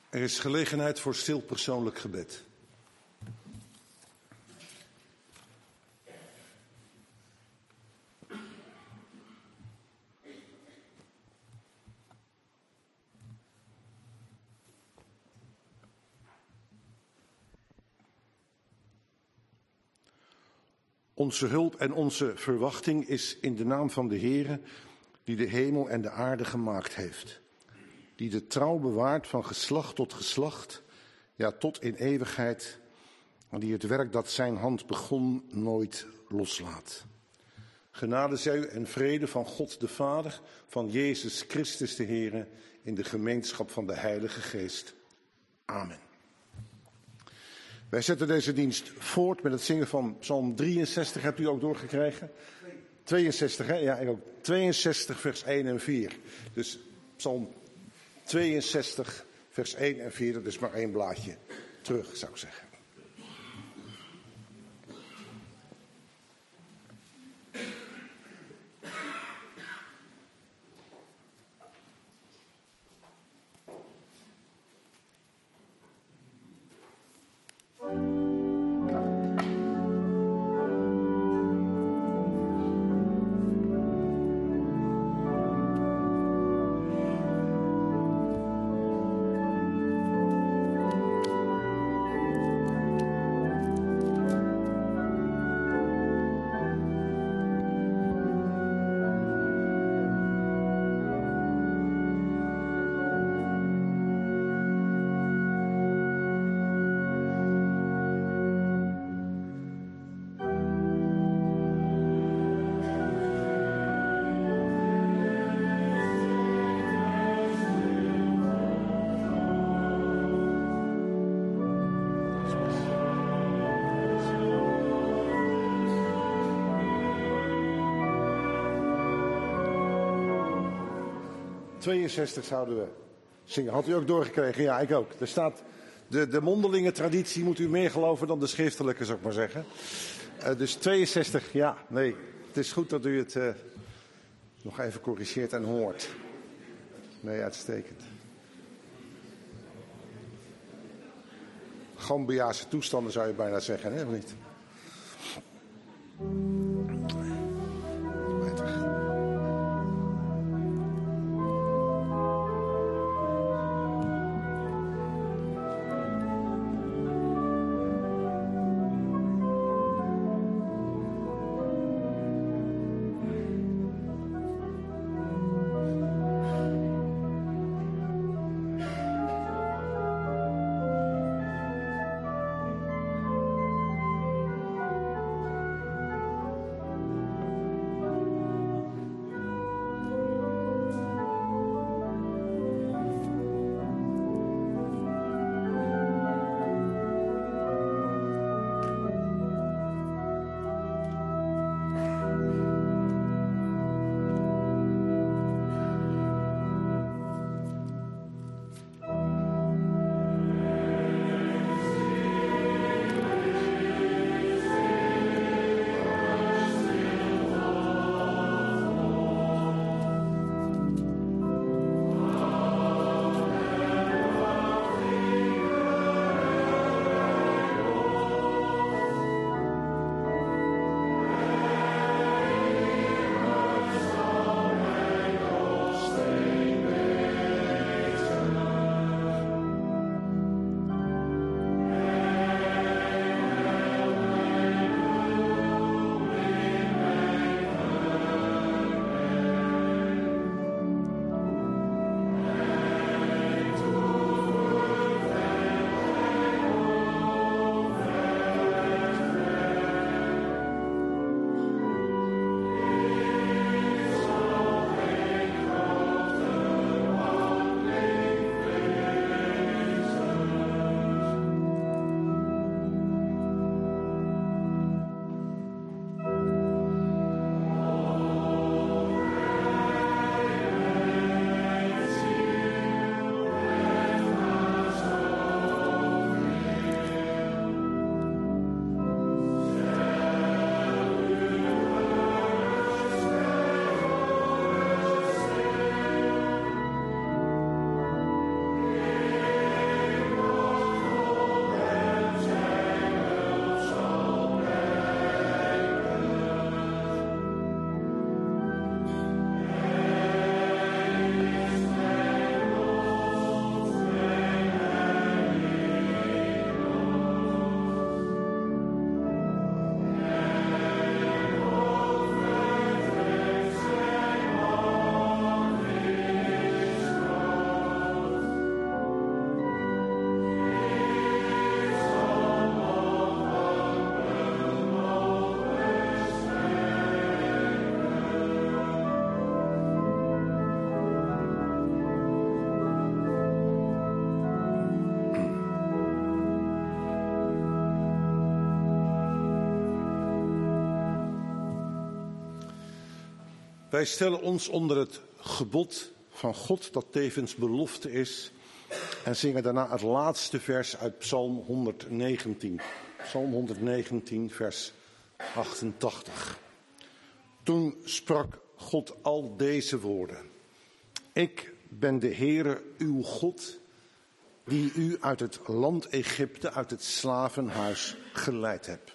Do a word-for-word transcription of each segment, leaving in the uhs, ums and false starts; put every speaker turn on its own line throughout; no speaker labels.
Er is gelegenheid voor stil persoonlijk gebed. Onze hulp en onze verwachting is in de naam van de Heere, die de hemel en de aarde gemaakt heeft. Die de trouw bewaart van geslacht tot geslacht, ja tot in eeuwigheid. En die het werk dat zijn hand begon nooit loslaat. Genade zij u en vrede van God de Vader, van Jezus Christus de Heere, in de gemeenschap van de Heilige Geest. Amen. Wij zetten deze dienst voort met het zingen van Psalm drieënzestig. Hebt u ook doorgekregen? tweeënzestig, hè? Ja, ik ook. tweeënzestig, vers één en vier. Dus Psalm tweeënzestig, vers één en vier. Dat is maar één blaadje terug, zou ik zeggen. tweeënzestig zouden we zingen. Had u ook doorgekregen? Ja, ik ook. Er staat, de, de mondelinge traditie moet u meer geloven dan de schriftelijke, zou ik maar zeggen. Uh, dus tweeënzestig, ja, nee. Het is goed dat u het uh, nog even corrigeert en hoort. Nee, uitstekend. Gambiaanse toestanden zou je bijna zeggen, hè, of niet? Wij stellen ons onder het gebod van God, dat tevens belofte is, en zingen daarna het laatste vers uit Psalm honderdnegentien. Psalm honderdnegentien, vers achtentachtig. Toen sprak God al deze woorden. Ik ben de Heere uw God, die u uit het land Egypte, uit het slavenhuis geleid hebt.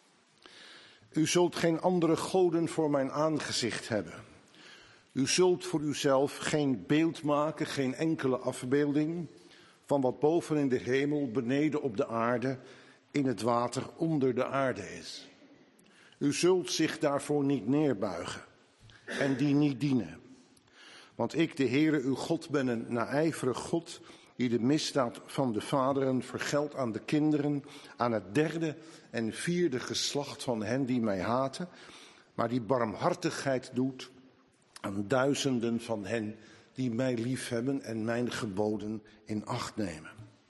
U zult geen andere goden voor mijn aangezicht hebben. U zult voor uzelf geen beeld maken, geen enkele afbeelding van wat boven in de hemel, beneden op de aarde, in het water onder de aarde is. U zult zich daarvoor niet neerbuigen en die niet dienen. Want ik, de Heere, uw God, ben een naijverig God, die de misdaad van de vaderen vergeldt aan de kinderen, aan het derde en vierde geslacht van hen die mij haten, maar die barmhartigheid doet aan duizenden van hen die mij liefhebben en mijn geboden in acht nemen.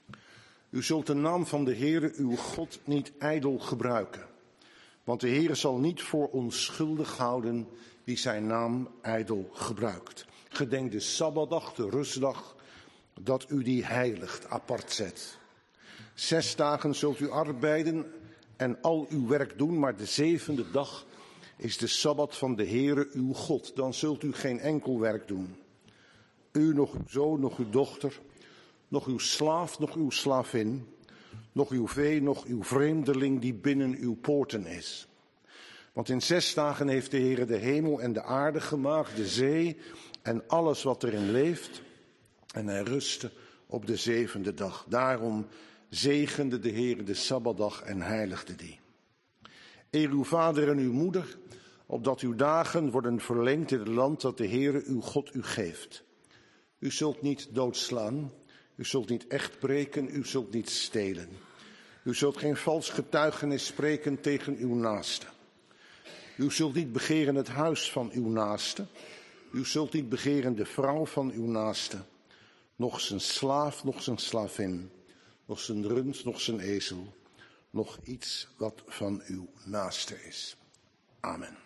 U zult de naam van de Heere uw God niet ijdel gebruiken, want de Heere zal niet voor onschuldig houden wie zijn naam ijdel gebruikt. Gedenk de Sabbatdag, de rustdag, dat u die heiligt, apart zet. Zes dagen zult u arbeiden en al uw werk doen, maar de zevende dag is de Sabbat van de Heere uw God. Dan zult u geen enkel werk doen. U, nog uw zoon, nog uw dochter, nog uw slaaf, nog uw slavin, nog uw vee, nog uw vreemdeling die binnen uw poorten is. Want in zes dagen heeft de Heere de hemel en de aarde gemaakt, de zee en alles wat erin leeft. En hij rustte op de zevende dag. Daarom zegende de Heere de Sabbatdag en heiligde die. Eer uw vader en uw moeder, opdat uw dagen worden verlengd in het land dat de Heere uw God u geeft. U zult niet doodslaan, u zult niet echt breken, u zult niet stelen. U zult geen vals getuigenis spreken tegen uw naaste. U zult niet begeren het huis van uw naaste. U zult niet begeren de vrouw van uw naaste. Nog zijn slaaf, nog zijn slavin. Nog zijn rund, nog zijn ezel. Nog iets wat van uw naaste is. Amen.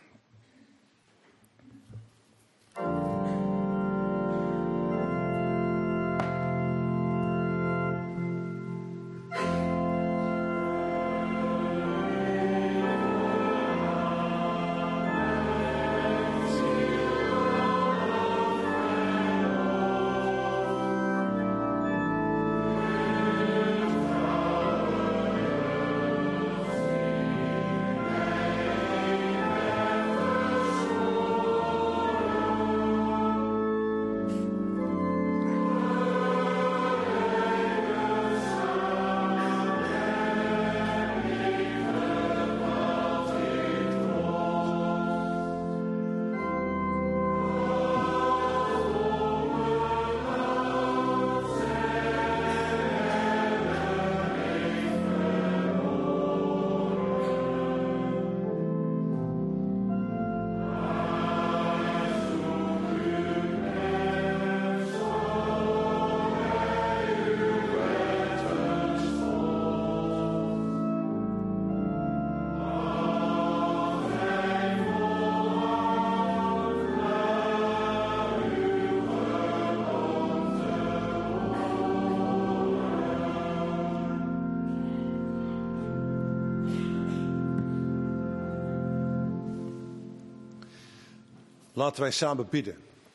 Laten wij samen bidden.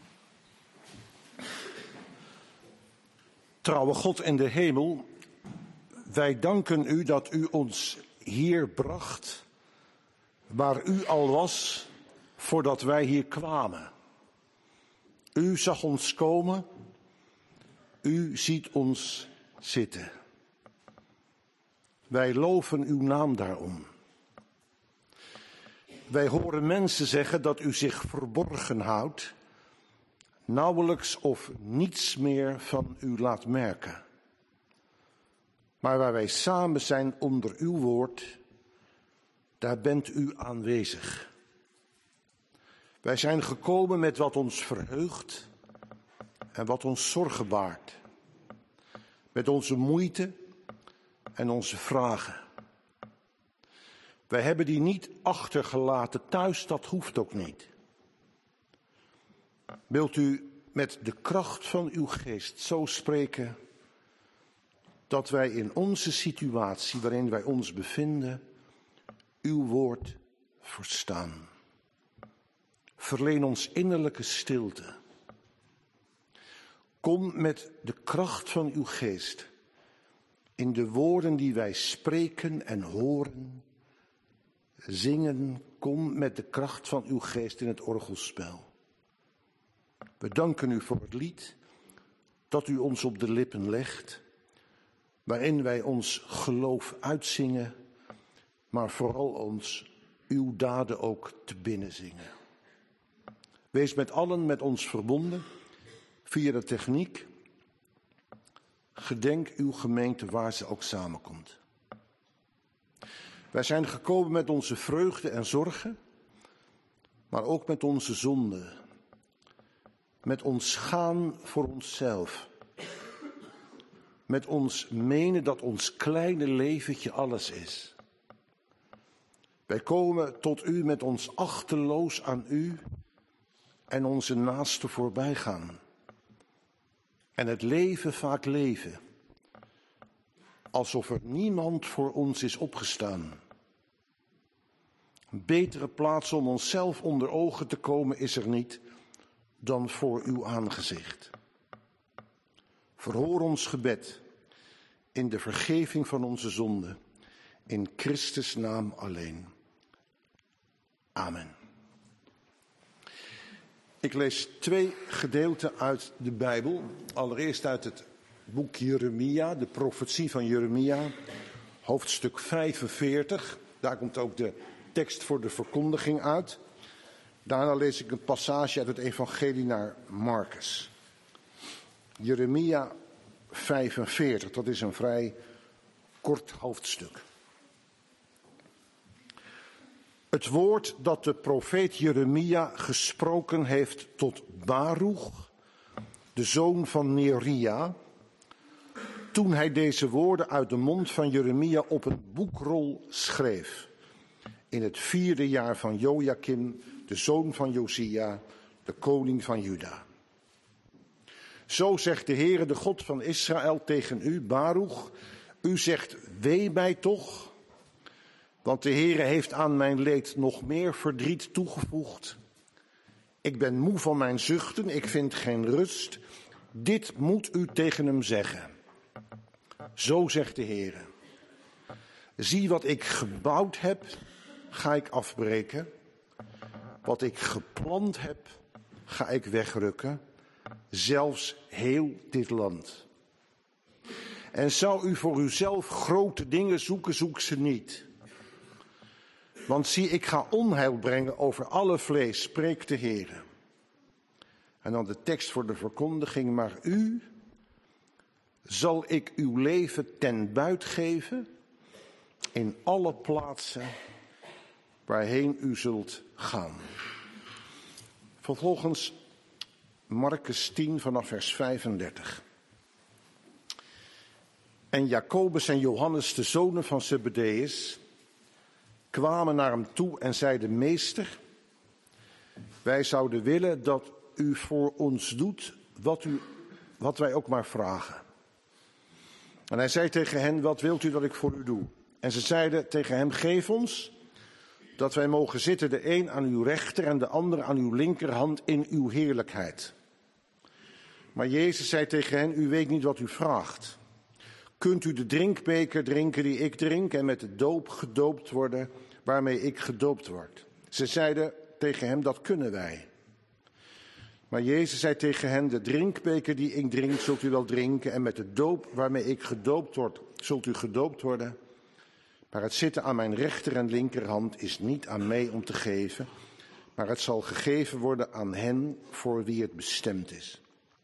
Trouwe God in de hemel, wij danken u dat u ons hier bracht, waar u al was voordat wij hier kwamen. U zag ons komen, u ziet ons zitten. Wij loven uw naam daarom. Wij horen mensen zeggen dat u zich verborgen houdt, nauwelijks of niets meer van u laat merken. Maar waar wij samen zijn onder uw woord, daar bent u aanwezig. Wij zijn gekomen met wat ons verheugt en wat ons zorgen baart. Met onze moeite en onze vragen. Wij hebben die niet achtergelaten thuis, dat hoeft ook niet. Wilt u met de kracht van uw geest zo spreken dat wij in onze situatie waarin wij ons bevinden uw woord verstaan. Verleen ons innerlijke stilte. Kom met de kracht van uw geest in de woorden die wij spreken en horen, zingen. Kom met de kracht van uw geest in het orgelspel. We danken u voor het lied dat u ons op de lippen legt, waarin wij ons geloof uitzingen, maar vooral ons uw daden ook te binnen zingen. Wees met allen met ons verbonden via de techniek. Gedenk uw gemeente waar ze ook samenkomt. Wij zijn gekomen met onze vreugde en zorgen, maar ook met onze zonden. Met ons gaan voor onszelf. Met ons menen dat ons kleine leventje alles is. Wij komen tot u met ons achteloos aan u en onze naasten voorbij gaan. En het leven vaak leven, alsof er niemand voor ons is opgestaan. Een betere plaats om onszelf onder ogen te komen is er niet dan voor uw aangezicht. Verhoor ons gebed in de vergeving van onze zonden, in Christus' naam alleen. Amen. Ik lees twee gedeelten uit de Bijbel. Allereerst uit het boek Jeremia, de profetie van Jeremia, hoofdstuk vijfenveertig. Daar komt ook de tekst voor de verkondiging uit. Daarna lees ik een passage uit het evangelie naar Marcus. Jeremia vijfenveertig, dat is een vrij kort hoofdstuk. Het woord dat de profeet Jeremia gesproken heeft tot Baruch, de zoon van Neria, toen hij deze woorden uit de mond van Jeremia op een boekrol schreef, in het vierde jaar van Joachim, de zoon van Josia, de koning van Juda. Zo zegt de Heere, de God van Israël, tegen u, Baruch, u zegt, wee mij toch, want de Heere heeft aan mijn leed nog meer verdriet toegevoegd. Ik ben moe van mijn zuchten, ik vind geen rust. Dit moet u tegen hem zeggen. Zo zegt de Heere. Zie wat ik gebouwd heb, ga ik afbreken. Wat ik geplant heb, ga ik wegrukken. Zelfs heel dit land. En zou u voor uzelf grote dingen zoeken, zoek ze niet. Want zie, ik ga onheil brengen over alle vlees, spreekt de Heere. En dan de tekst voor de verkondiging. Maar u zal ik uw leven ten buit geven in alle plaatsen waarheen u zult gaan. Vervolgens Marcus tien vanaf vers vijfendertig. En Jacobus en Johannes, de zonen van Zebedeus, kwamen naar hem toe en zeiden, meester, wij zouden willen dat u voor ons doet wat, u, wat wij ook maar vragen. En hij zei tegen hen, wat wilt u dat ik voor u doe? En ze zeiden tegen hem, geef ons dat wij mogen zitten, de een aan uw rechter en de ander aan uw linkerhand in uw heerlijkheid. Maar Jezus zei tegen hen, u weet niet wat u vraagt. Kunt u de drinkbeker drinken die ik drink en met de doop gedoopt worden waarmee ik gedoopt word? Ze zeiden tegen hem, dat kunnen wij. Maar Jezus zei tegen hen, de drinkbeker die ik drink zult u wel drinken en met de doop waarmee ik gedoopt word zult u gedoopt worden. Maar het zitten aan mijn rechter en linkerhand is niet aan mij om te geven, maar het zal gegeven worden aan hen voor wie het bestemd is.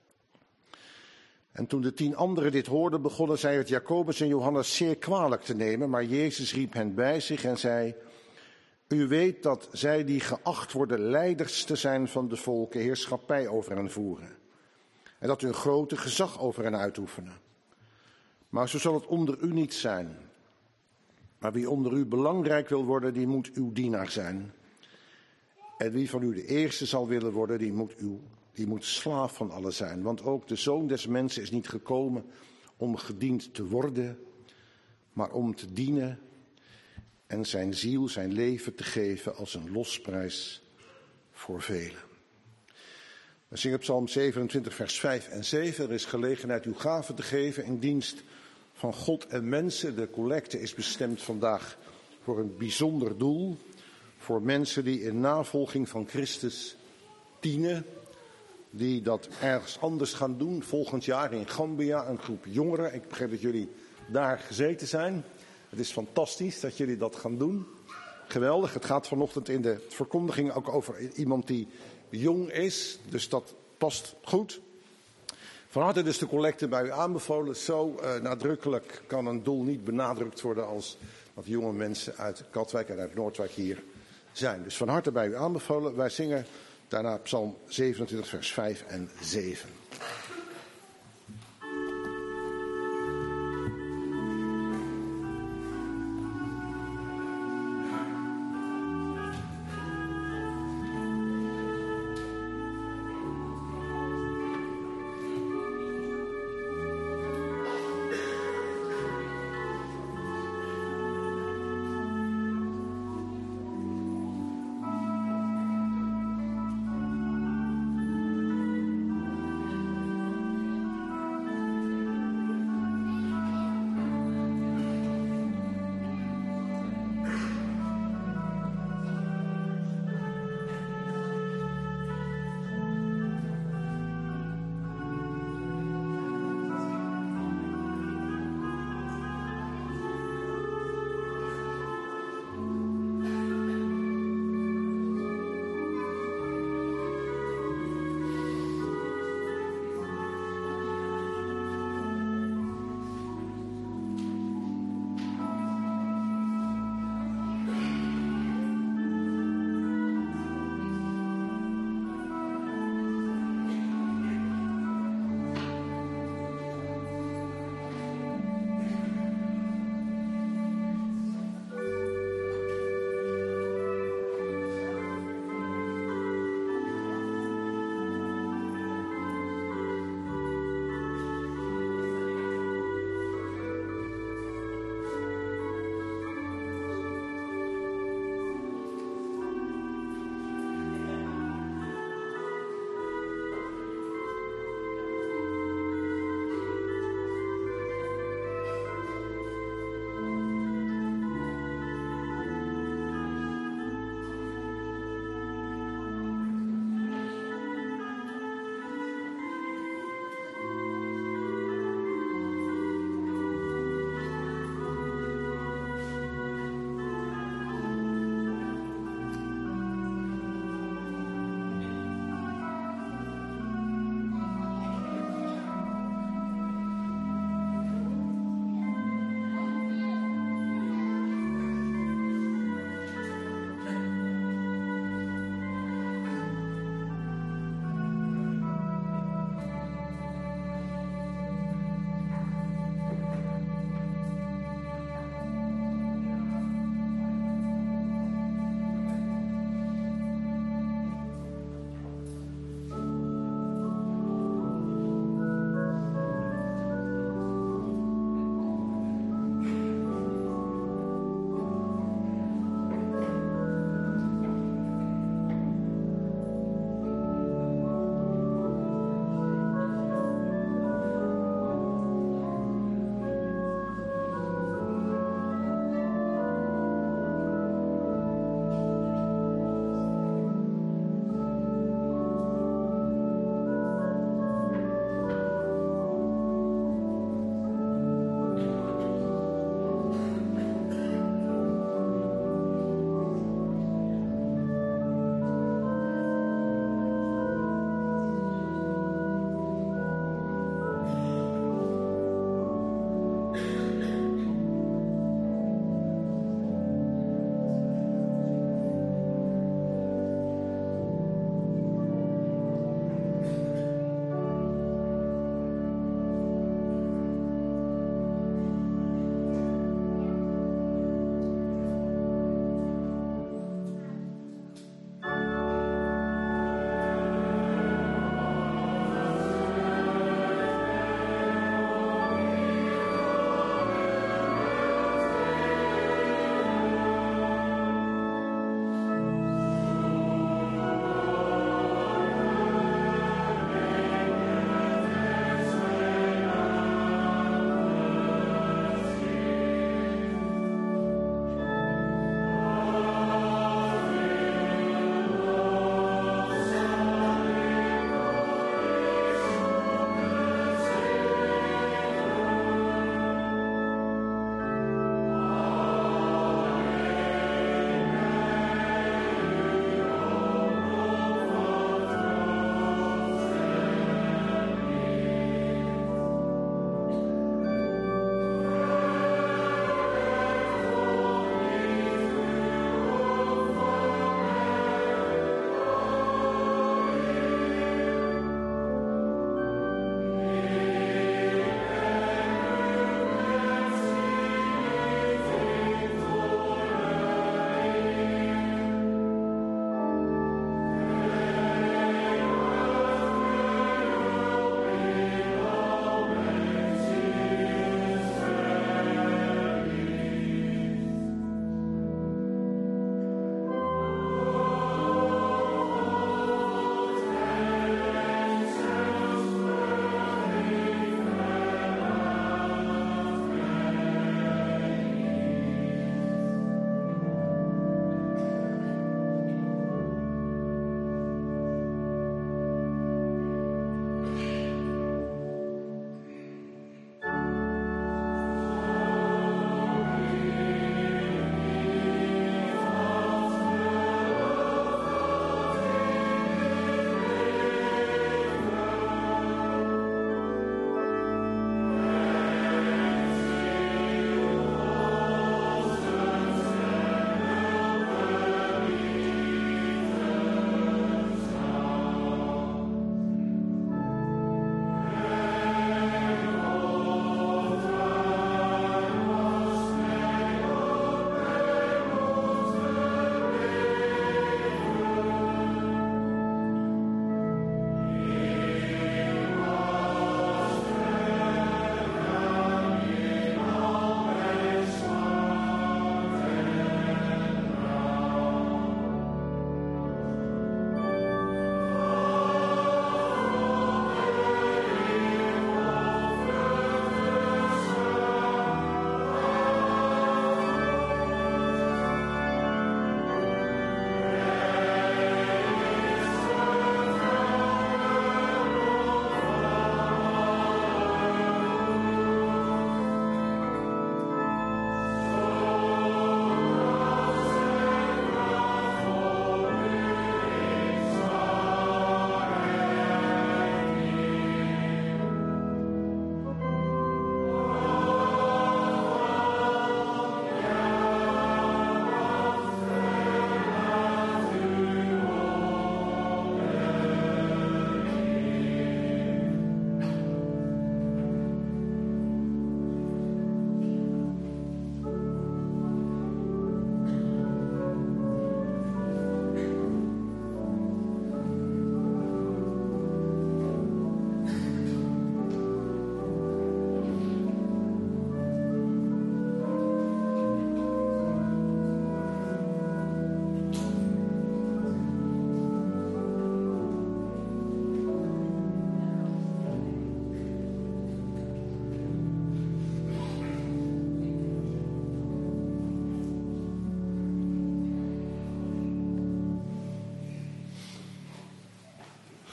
En toen de tien anderen dit hoorden, begonnen zij het Jacobus en Johannes zeer kwalijk te nemen. Maar Jezus riep hen bij zich en zei, u weet dat zij die geacht worden leiders te zijn van de volken heerschappij over hen voeren. En dat hun grote gezag over hen uitoefenen. Maar zo zal het onder u niet zijn. Maar wie onder u belangrijk wil worden, die moet uw dienaar zijn. En wie van u de eerste zal willen worden, die moet uw die moet slaaf van allen zijn. Want ook de Zoon des Mensen is niet gekomen om gediend te worden, maar om te dienen en zijn ziel, zijn leven te geven als een losprijs voor velen. We zingen Psalm zevenentwintig, vers vijf en zeven. Er is gelegenheid uw gaven te geven in dienst van God en mensen. De collecte is bestemd vandaag voor een bijzonder doel. Voor mensen die in navolging van Christus dienen. Die dat ergens anders gaan doen. Volgend jaar in Gambia, een groep jongeren. Ik begrijp dat jullie daar gezeten zijn. Het is fantastisch dat jullie dat gaan doen. Geweldig. Het gaat vanochtend in de verkondiging ook over iemand die jong is. Dus dat past goed. Van harte dus de collecte bij u aanbevolen. Zo uh, nadrukkelijk kan een doel niet benadrukt worden als dat jonge mensen uit Katwijk en uit Noordwijk hier zijn. Dus van harte bij u aanbevolen. Wij zingen daarna Psalm zevenentwintig, vers vijf en zeven.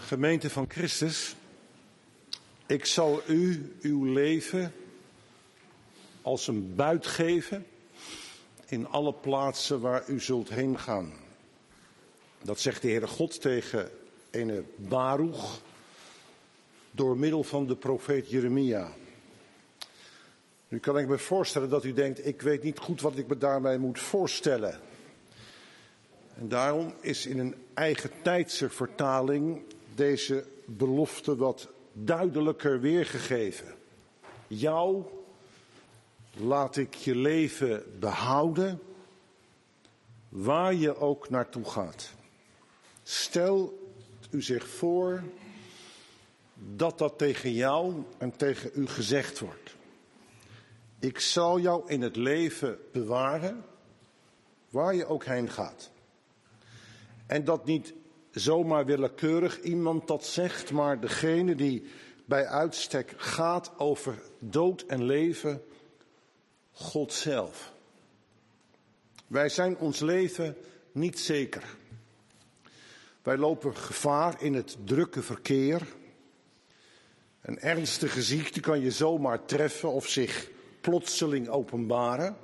Gemeente van Christus, ik zal u uw leven als een buit geven in alle plaatsen waar u zult heen gaan. Dat zegt de Heere God tegen ene Baruch door middel van de profeet Jeremia. Nu kan ik me voorstellen dat u denkt, ik weet niet goed wat ik me daarbij moet voorstellen. En daarom is in een eigen tijdse vertaling deze belofte wat duidelijker weergegeven. Jou laat ik je leven behouden, waar je ook naartoe gaat. Stel u zich voor dat dat tegen jou en tegen u gezegd wordt. Ik zal jou in het leven bewaren, waar je ook heen gaat. En dat niet zomaar willekeurig iemand dat zegt, maar degene die bij uitstek gaat over dood en leven, God zelf. Wij zijn ons leven niet zeker. Wij lopen gevaar in het drukke verkeer. Een ernstige ziekte kan je zomaar treffen of zich plotseling openbaren.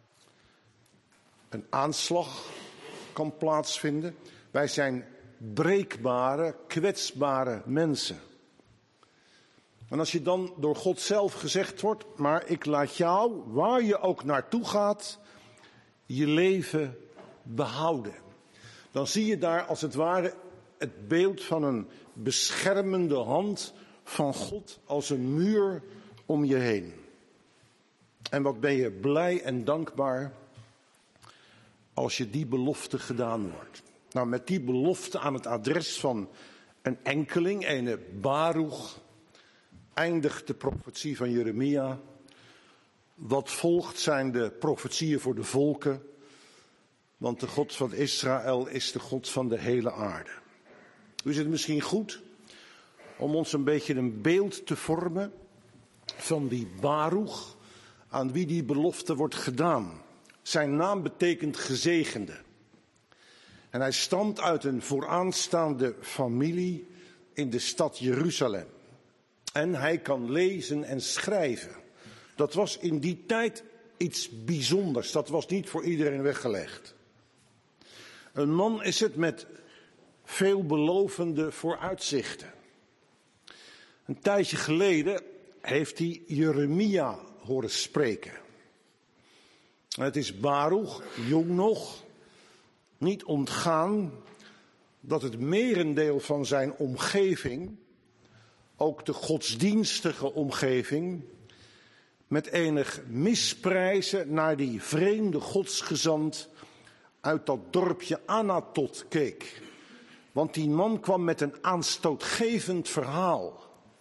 Een aanslag kan plaatsvinden. Wij zijn breekbare, kwetsbare mensen. En als je dan door God zelf gezegd wordt, maar ik laat jou, waar je ook naartoe gaat, je leven behouden. Dan zie je daar als het ware het beeld van een beschermende hand van God als een muur om je heen. En wat ben je blij en dankbaar als je die belofte gedaan wordt. Nou, met die belofte aan het adres van een enkeling, ene Baruch, eindigt de profetie van Jeremia. Wat volgt zijn de profetieën voor de volken. Want de God van Israël is de God van de hele aarde. Nu is het misschien goed om ons een beetje een beeld te vormen van die Baruch, aan wie die belofte wordt gedaan. Zijn naam betekent gezegende. En hij stamt uit een vooraanstaande familie in de stad Jeruzalem. En hij kan lezen en schrijven. Dat was in die tijd iets bijzonders. Dat was niet voor iedereen weggelegd. Een man is het met veelbelovende vooruitzichten. Een tijdje geleden heeft hij Jeremia horen spreken. Het is Baruch, jong nog, niet ontgaan dat het merendeel van zijn omgeving, ook de godsdienstige omgeving, met enig misprijzen naar die vreemde godsgezant uit dat dorpje Anatot keek. Want die man kwam met een aanstootgevend verhaal.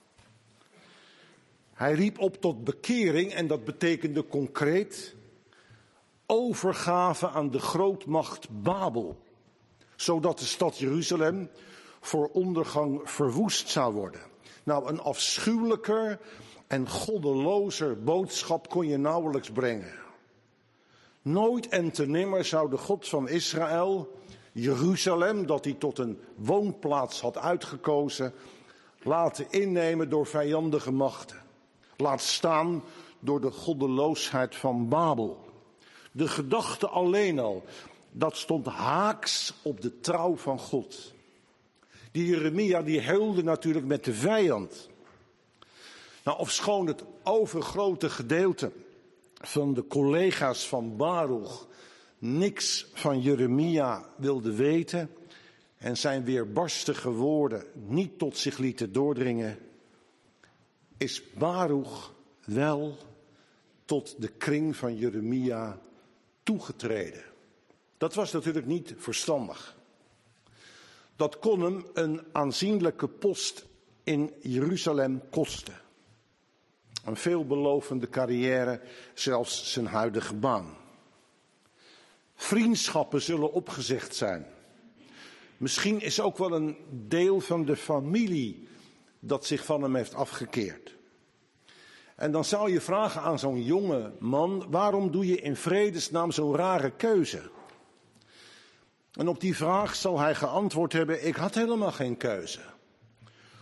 Hij riep op tot bekering en dat betekende concreet overgave aan de grootmacht Babel. Zodat de stad Jeruzalem voor ondergang verwoest zou worden. Nou, een afschuwelijker en goddelozer boodschap kon je nauwelijks brengen. Nooit en te nimmer zou de God van Israël Jeruzalem, dat hij tot een woonplaats had uitgekozen, laten innemen door vijandige machten. Laat staan door de goddeloosheid van Babel. De gedachte alleen al, dat stond haaks op de trouw van God. Die Jeremia die heulde natuurlijk met de vijand. Nou, ofschoon het overgrote gedeelte van de collega's van Baruch niks van Jeremia wilde weten en zijn weerbarstige woorden niet tot zich lieten doordringen, is Baruch wel tot de kring van Jeremia toegetreden. Dat was natuurlijk niet verstandig. Dat kon hem een aanzienlijke post in Jeruzalem kosten. Een veelbelovende carrière, zelfs zijn huidige baan. Vriendschappen zullen opgezegd zijn. Misschien is ook wel een deel van de familie dat zich van hem heeft afgekeerd. En dan zou je vragen aan zo'n jonge man, waarom doe je in vredesnaam zo'n rare keuze? En op die vraag zal hij geantwoord hebben, ik had helemaal geen keuze.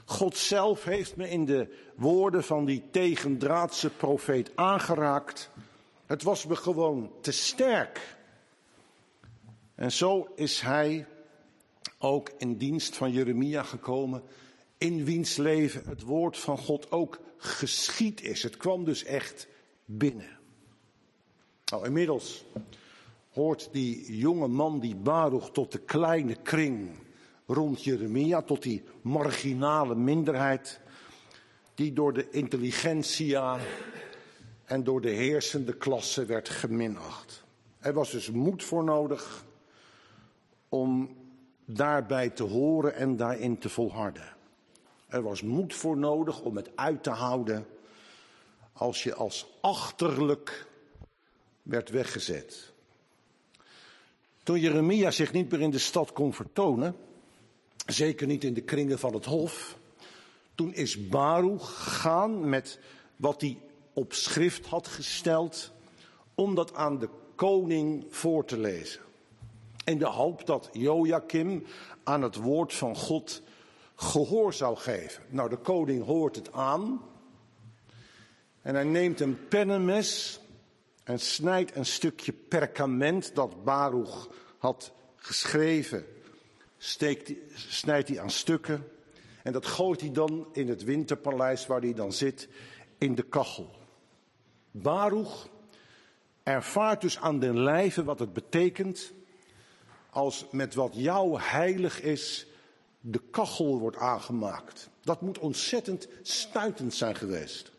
God zelf heeft me in de woorden van die tegendraadse profeet aangeraakt. Het was me gewoon te sterk. En zo is hij ook in dienst van Jeremia gekomen, in wiens leven het woord van God ook geschied is. Het kwam dus echt binnen. Nou, inmiddels hoort die jonge man, die Baruch, tot de kleine kring rond Jeremia, tot die marginale minderheid die door de intelligentsia en door de heersende klasse werd geminacht. Er was dus moed voor nodig om daarbij te horen en daarin te volharden. Er was moed voor nodig om het uit te houden als je als achterlijk werd weggezet. Toen Jeremia zich niet meer in de stad kon vertonen, zeker niet in de kringen van het hof, toen is Baruch gegaan met wat hij op schrift had gesteld, om dat aan de koning voor te lezen. In de hoop dat Jojakim aan het woord van God gehoor zou geven. Nou, de koning hoort het aan. En hij neemt een pennenmes en snijdt een stukje perkament dat Baruch had geschreven. Steekt, snijdt hij aan stukken. En dat gooit hij dan in het winterpaleis waar hij dan zit, in de kachel. Baruch ervaart dus aan den lijve wat het betekent als met wat jou heilig is de kachel wordt aangemaakt. Dat moet ontzettend stuitend zijn geweest.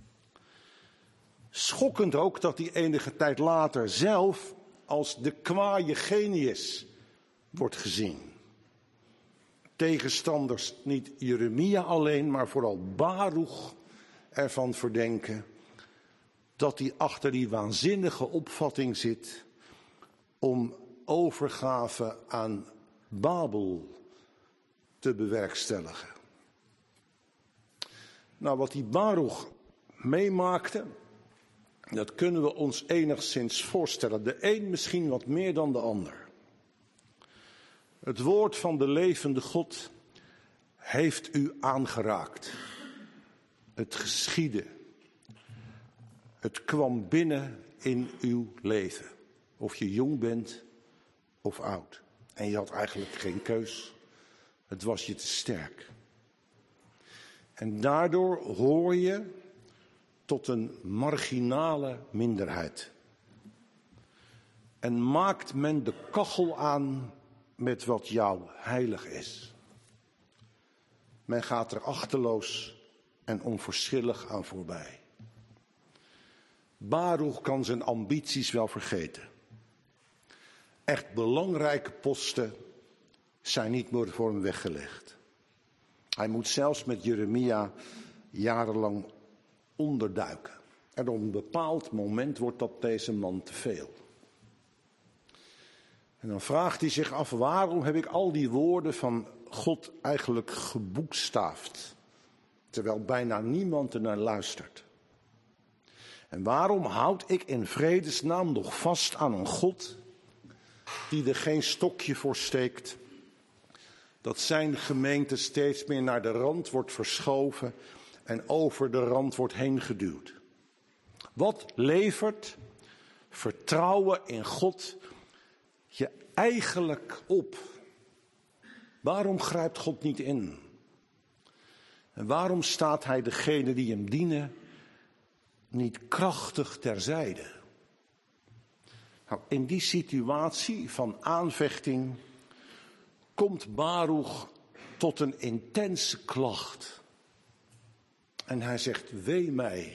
Schokkend ook dat hij enige tijd later zelf als de kwaaie genius wordt gezien. Tegenstanders, niet Jeremia alleen, maar vooral Baruch, ervan verdenken dat hij achter die waanzinnige opvatting zit om overgave aan Babel te bewerkstelligen. Nou, wat die Baruch meemaakte, dat kunnen we ons enigszins voorstellen. De een misschien wat meer dan de ander. Het woord van de levende God heeft u aangeraakt. Het geschiedde. Het kwam binnen in uw leven. Of je jong bent of oud. En je had eigenlijk geen keus. Het was je te sterk. En daardoor hoor je tot een marginale minderheid. En maakt men de kachel aan met wat jou heilig is. Men gaat er achteloos en onverschillig aan voorbij. Baruch kan zijn ambities wel vergeten. Echt belangrijke posten zijn niet meer voor hem weggelegd. Hij moet zelfs met Jeremia jarenlang onderduiken. En op een bepaald moment wordt dat deze man te veel. En dan vraagt hij zich af, waarom heb ik al die woorden van God eigenlijk geboekstaafd, terwijl bijna niemand er naar luistert? En waarom houd ik in vredesnaam nog vast aan een God die er geen stokje voor steekt, dat zijn gemeente steeds meer naar de rand wordt verschoven en over de rand wordt heen geduwd? Wat levert vertrouwen in God je eigenlijk op? Waarom grijpt God niet in? En waarom staat hij degene die hem dienen niet krachtig terzijde? Nou, in die situatie van aanvechting komt Baruch tot een intense klacht. En hij zegt, wee mij.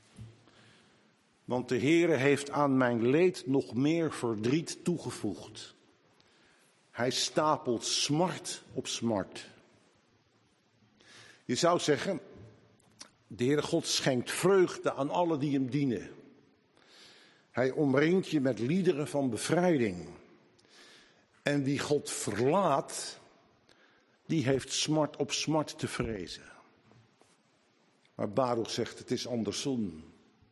Want de Heere heeft aan mijn leed nog meer verdriet toegevoegd. Hij stapelt smart op smart. Je zou zeggen, de Heere God schenkt vreugde aan alle die hem dienen. Hij omringt je met liederen van bevrijding. En wie God verlaat, die heeft smart op smart te vrezen. Maar Baruch zegt, het is andersom.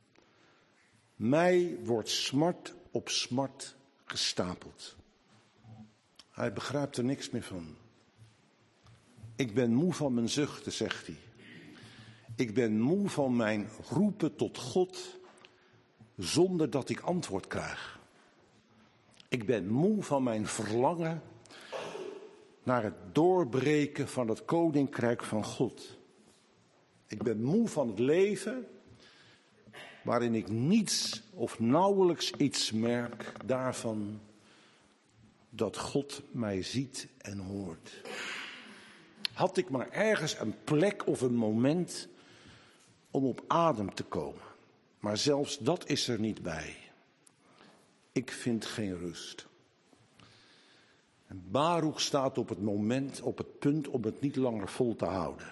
Mij wordt smart op smart gestapeld. Hij begrijpt er niks meer van. Ik ben moe van mijn zuchten, zegt hij. Ik ben moe van mijn roepen tot God zonder dat ik antwoord krijg. Ik ben moe van mijn verlangen naar het doorbreken van het koninkrijk van God. Ik ben moe van het leven waarin ik niets of nauwelijks iets merk daarvan dat God mij ziet en hoort. Had ik maar ergens een plek of een moment om op adem te komen. Maar zelfs dat is er niet bij. Ik vind geen rust. En Baruch staat op het moment, op het punt om het niet langer vol te houden.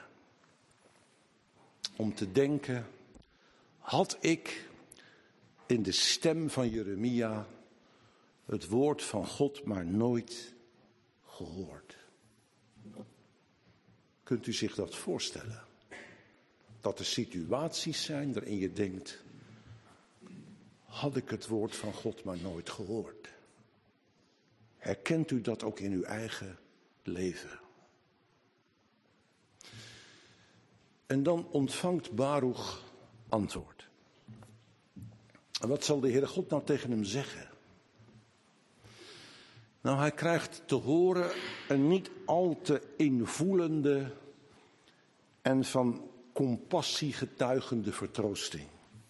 Om te denken, had ik in de stem van Jeremia het woord van God maar nooit gehoord. Kunt u zich dat voorstellen? Dat er situaties zijn waarin je denkt, had ik het woord van God maar nooit gehoord. Herkent u dat ook in uw eigen leven? En dan ontvangt Baruch antwoord. En wat zal de Heere God nou tegen hem zeggen? Nou, hij krijgt te horen een niet al te invoelende en van compassie getuigende vertroosting.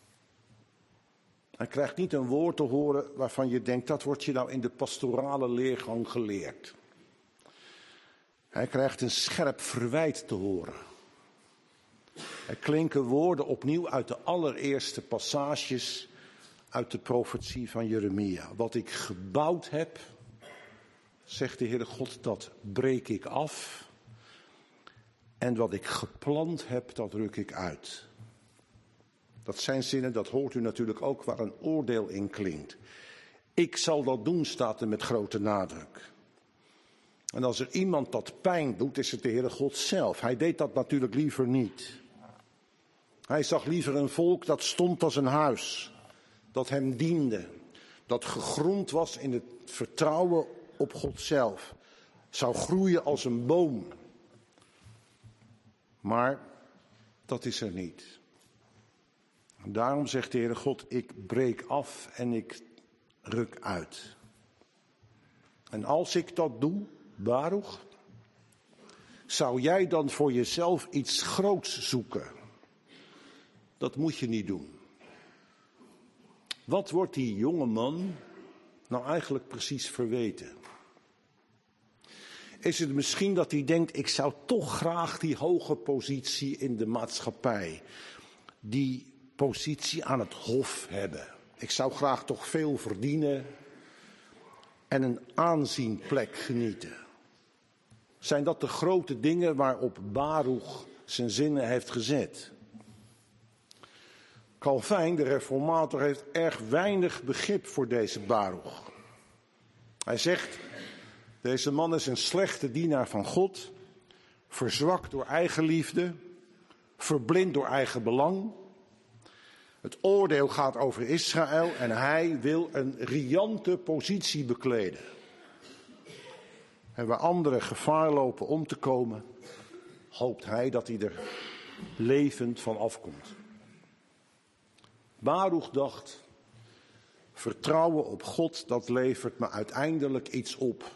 Hij krijgt niet een woord te horen waarvan je denkt, dat wordt je nou in de pastorale leergang geleerd. Hij krijgt een scherp verwijt te horen. Er klinken woorden opnieuw uit de allereerste passages uit de profetie van Jeremia. Wat ik gebouwd heb, zegt de Heere God, dat breek ik af. En wat ik geplant heb, dat ruk ik uit. Dat zijn zinnen, dat hoort u natuurlijk ook, waar een oordeel in klinkt. Ik zal dat doen, staat er met grote nadruk. En als er iemand dat pijn doet, is het de Heere God zelf. Hij deed dat natuurlijk liever niet. Hij zag liever een volk dat stond als een huis, dat hem diende, dat gegrond was in het vertrouwen op God zelf, zou groeien als een boom. Maar dat is er niet. En daarom zegt de Heere God, ik breek af en ik ruk uit. En als ik dat doe, Baruch, zou jij dan voor jezelf iets groots zoeken? Dat moet je niet doen. Wat wordt die jonge man nou eigenlijk precies verweten? Is het misschien dat hij denkt, ik zou toch graag die hoge positie in de maatschappij, die positie aan het hof hebben. Ik zou graag toch veel verdienen en een aanzienplek genieten. Zijn dat de grote dingen waarop Baruch zijn zinnen heeft gezet? Calvijn, de reformator, heeft erg weinig begrip voor deze Baruch. Hij zegt, deze man is een slechte dienaar van God, verzwakt door eigenliefde, verblind door eigen belang. Het oordeel gaat over Israël en hij wil een riante positie bekleden. En waar anderen gevaar lopen om te komen, hoopt hij dat hij er levend van afkomt. Baruch dacht, vertrouwen op God, dat levert me uiteindelijk iets op.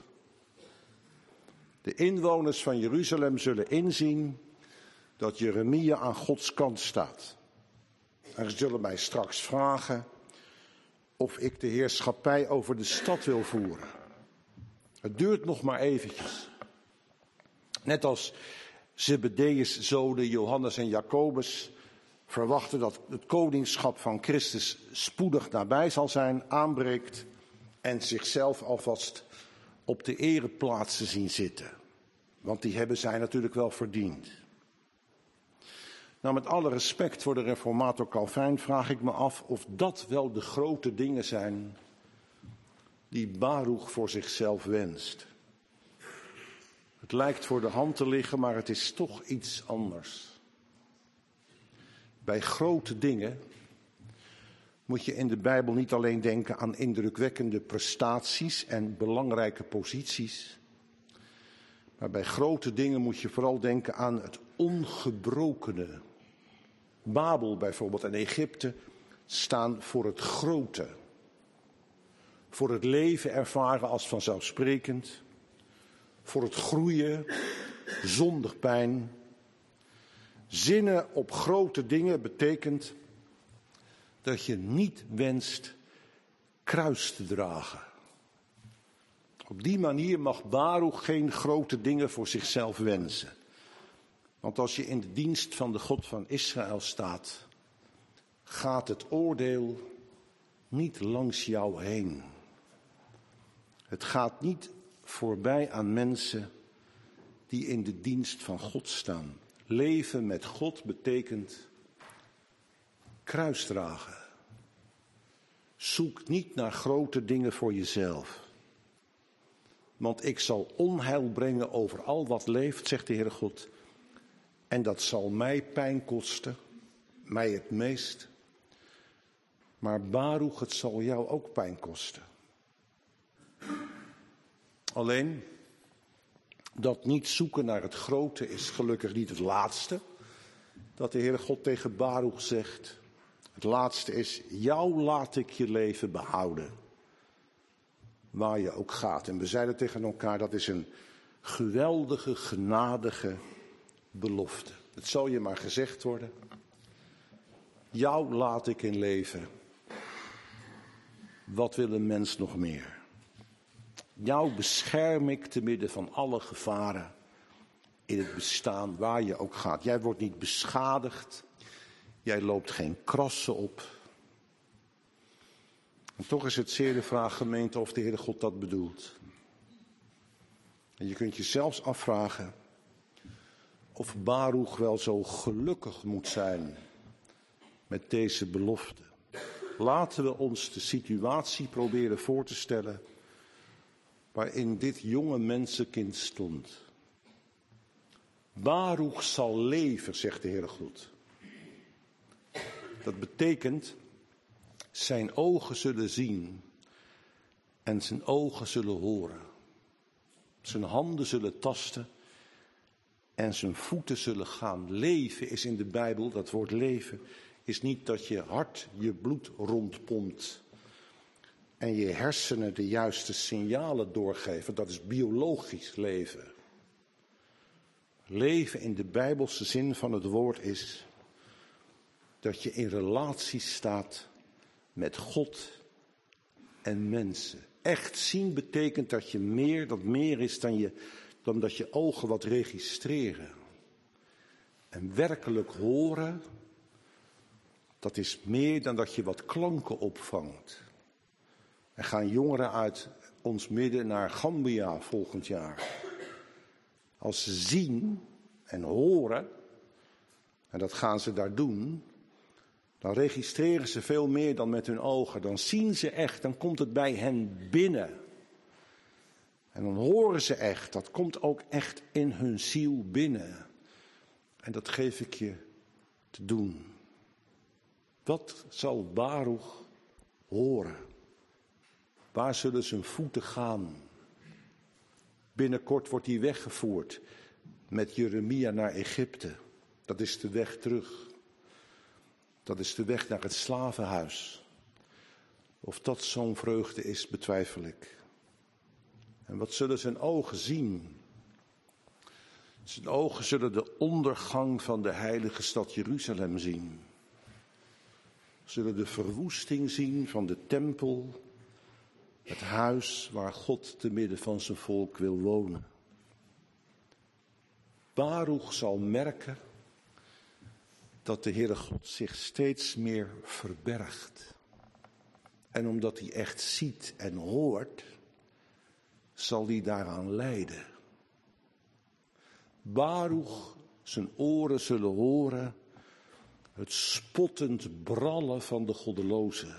De inwoners van Jeruzalem zullen inzien dat Jeremia aan Gods kant staat. En ze zullen mij straks vragen of ik de heerschappij over de stad wil voeren. Het duurt nog maar eventjes. Net als Zebedeus' zonen Johannes en Jacobus verwachten dat het koningschap van Christus spoedig nabij zal zijn, aanbreekt en zichzelf alvast op de ereplaatsen zien zitten. Want die hebben zij natuurlijk wel verdiend. Nou, met alle respect voor de reformator Calvijn vraag ik me af of dat wel de grote dingen zijn die Baruch voor zichzelf wenst. Het lijkt voor de hand te liggen, maar het is toch iets anders. Bij grote dingen moet je in de Bijbel niet alleen denken aan indrukwekkende prestaties en belangrijke posities, Maar bij grote dingen moet je vooral denken aan het ongebrokene. Babel bijvoorbeeld en Egypte staan voor het grote. Voor het leven ervaren als vanzelfsprekend. Voor het groeien, zonder pijn. Zinnen op grote dingen betekent dat je niet wenst kruis te dragen. Op die manier mag Baruch geen grote dingen voor zichzelf wensen. Want als je in de dienst van de God van Israël staat, gaat het oordeel niet langs jou heen. Het gaat niet voorbij aan mensen die in de dienst van God staan. Leven met God betekent kruisdragen. Zoek niet naar grote dingen voor jezelf. Want ik zal onheil brengen over al wat leeft, zegt de Heere God. En dat zal mij pijn kosten, mij het meest. Maar Baruch, het zal jou ook pijn kosten. Alleen, dat niet zoeken naar het grote is gelukkig niet het laatste. Dat de Heere God tegen Baruch zegt. Het laatste is, jou laat ik je leven behouden. Waar je ook gaat. En we zeiden tegen elkaar, dat is een geweldige, genadige belofte. Het zal je maar gezegd worden. Jou laat ik in leven. Wat wil een mens nog meer? Jou bescherm ik te midden van alle gevaren in het bestaan waar je ook gaat. Jij wordt niet beschadigd. Jij loopt geen krassen op. En toch is het zeer de vraag, gemeente, of de Heere God dat bedoelt. En je kunt je zelfs afvragen of Baruch wel zo gelukkig moet zijn met deze belofte. Laten we ons de situatie proberen voor te stellen waarin dit jonge mensenkind stond. Baruch zal leven, zegt de Heere God. Dat betekent, zijn ogen zullen zien en zijn ogen zullen horen. Zijn handen zullen tasten en zijn voeten zullen gaan. Leven is in de Bijbel, dat woord leven, is niet dat je hart je bloed rondpompt en je hersenen de juiste signalen doorgeven. Dat is biologisch leven. Leven in de Bijbelse zin van het woord is dat je in relatie staat met God en mensen. Echt zien betekent dat je meer, dat meer is dan, je, dan dat je ogen wat registreren. En werkelijk horen, dat is meer dan dat je wat klanken opvangt. Er gaan jongeren uit ons midden naar Gambia volgend jaar. Als ze zien en horen, en dat gaan ze daar doen, dan registreren ze veel meer dan met hun ogen. Dan zien ze echt, dan komt het bij hen binnen. En dan horen ze echt, dat komt ook echt in hun ziel binnen. En dat geef ik je te doen. Wat zal Baruch horen? Waar zullen zijn voeten gaan? Binnenkort wordt hij weggevoerd met Jeremia naar Egypte. Dat is de weg terug. Dat is de weg naar het slavenhuis. Of dat zo'n vreugde is, betwijfel ik. En wat zullen zijn ogen zien? Zijn ogen zullen de ondergang van de heilige stad Jeruzalem zien. Zullen de verwoesting zien van de tempel, het huis waar God te midden van zijn volk wil wonen. Baruch zal merken dat de Heere God zich steeds meer verbergt. En omdat hij echt ziet en hoort, zal hij daaraan lijden. Baruch, zijn oren zullen horen het spottend brallen van de goddelozen.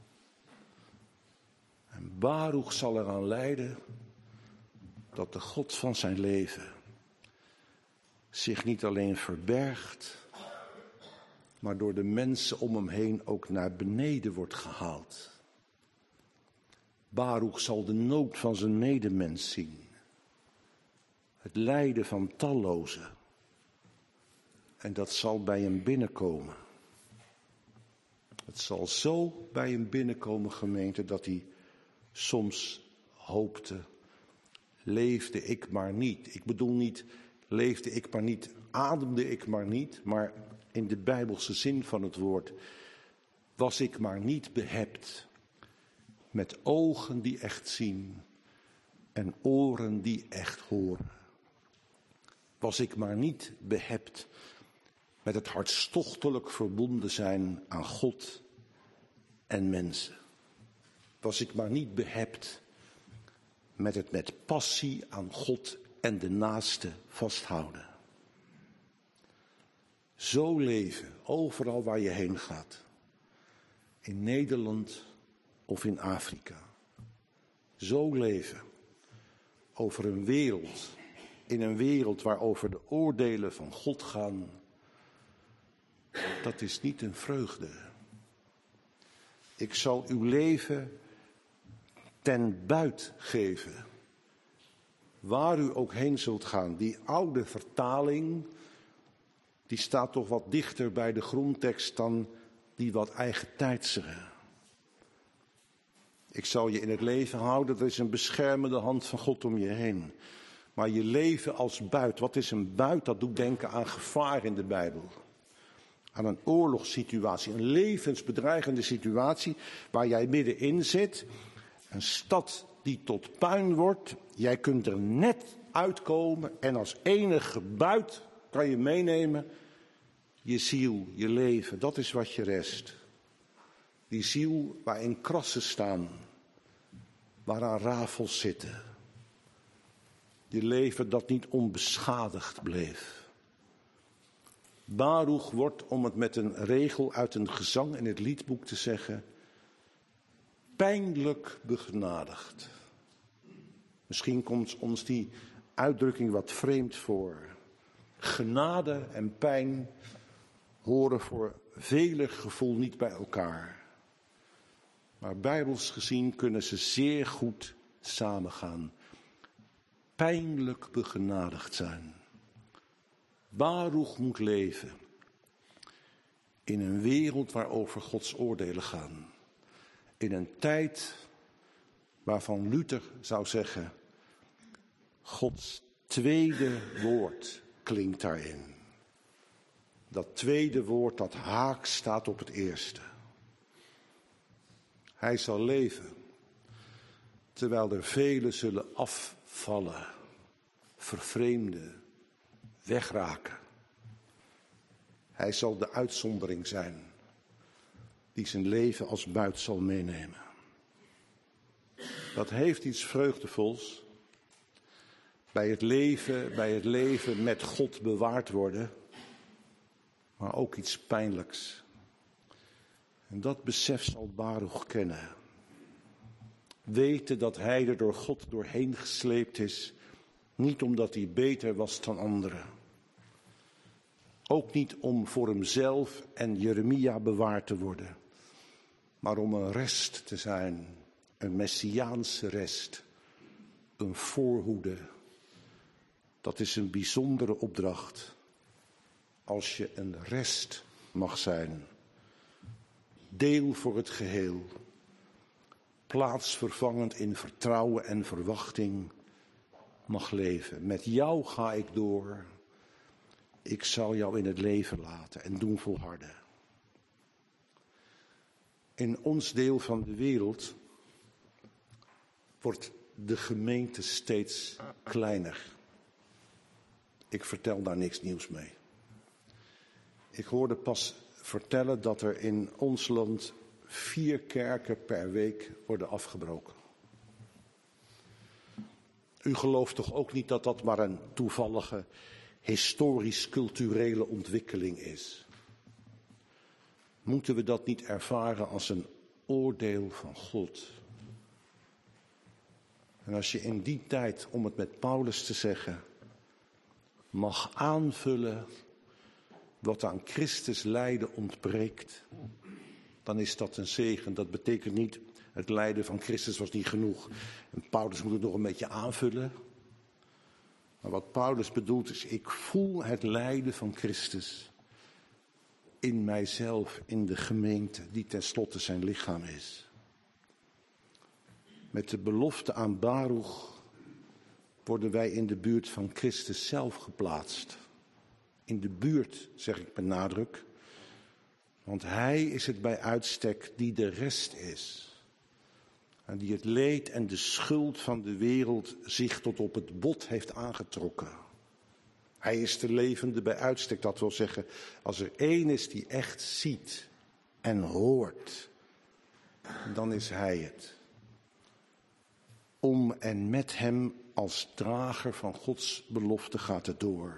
En Baruch zal eraan lijden dat de God van zijn leven zich niet alleen verbergt, maar door de mensen om hem heen ook naar beneden wordt gehaald. Baruch zal de nood van zijn medemens zien. Het lijden van tallozen. En dat zal bij hem binnenkomen. Het zal zo bij hem binnenkomen, gemeente, dat hij soms hoopte, leefde ik maar niet. Ik bedoel niet, leefde ik maar niet, ademde ik maar niet, maar in de Bijbelse zin van het woord, was ik maar niet behept met ogen die echt zien en oren die echt horen. Was ik maar niet behept met het hartstochtelijk verbonden zijn aan God en mensen. Was ik maar niet behept met het met passie aan God en de naaste vasthouden. Zo leven, overal waar je heen gaat. In Nederland of in Afrika. Zo leven over een wereld, in een wereld waarover de oordelen van God gaan. Dat is niet een vreugde. Ik zal uw leven ten buit geven. Waar u ook heen zult gaan. Die oude vertaling, die staat toch wat dichter bij de grondtekst dan die wat eigentijdsere. Ik zal je in het leven houden, dat is een beschermende hand van God om je heen. Maar je leven als buit, wat is een buit? Dat doet denken aan gevaar in de Bijbel. Aan een oorlogssituatie, een levensbedreigende situatie waar jij middenin zit. Een stad die tot puin wordt. Jij kunt er net uitkomen en als enige buit kan je meenemen je ziel, je leven. Dat is wat je rest. Die ziel waarin krassen staan, waaraan rafels zitten. Je leven dat niet onbeschadigd bleef. Baruch wordt, om het met een regel uit een gezang in het liedboek te zeggen, pijnlijk begenadigd. Misschien komt ons die uitdrukking wat vreemd voor. Genade en pijn horen voor vele gevoel niet bij elkaar. Maar bijbels gezien kunnen ze zeer goed samengaan. Pijnlijk begenadigd zijn. Baruch moet leven in een wereld waarover Gods oordelen gaan. In een tijd waarvan Luther zou zeggen, Gods tweede woord klinkt daarin. Dat tweede woord dat haak staat op het eerste. Hij zal leven, terwijl er velen zullen afvallen, vervreemden, wegraken. Hij zal de uitzondering zijn, die zijn leven als buit zal meenemen. Dat heeft iets vreugdevols. Bij het leven, bij het leven met God bewaard worden, maar ook iets pijnlijks. En dat besef zal Baruch kennen. Weten dat hij er door God doorheen gesleept is, niet omdat hij beter was dan anderen. Ook niet om voor hemzelf en Jeremia bewaard te worden, maar om een rest te zijn, een messiaanse rest, een voorhoede. Dat is een bijzondere opdracht, als je een rest mag zijn. Deel voor het geheel, plaatsvervangend in vertrouwen en verwachting mag leven. Met jou ga ik door, ik zal jou in het leven laten en doen volharden. In ons deel van de wereld wordt de gemeente steeds kleiner. Ik vertel daar niks nieuws mee. Ik hoorde pas vertellen dat er in ons land vier kerken per week worden afgebroken. U gelooft toch ook niet dat dat maar een toevallige historisch-culturele ontwikkeling is? Moeten we dat niet ervaren als een oordeel van God? En als je in die tijd, om het met Paulus te zeggen, mag aanvullen wat aan Christus lijden ontbreekt, dan is dat een zegen. Dat betekent niet, het lijden van Christus was niet genoeg en Paulus moet het nog een beetje aanvullen. Maar wat Paulus bedoelt is, ik voel het lijden van Christus in mijzelf, in de gemeente, die tenslotte zijn lichaam is. Met de belofte aan Baruch worden wij in de buurt van Christus zelf geplaatst. In de buurt, zeg ik met nadruk. Want hij is het bij uitstek die de rest is. En die het leed en de schuld van de wereld zich tot op het bot heeft aangetrokken. Hij is de levende bij uitstek, dat wil zeggen, als er één is die echt ziet en hoort, dan is hij het. Om en met hem als drager van Gods belofte gaat het door.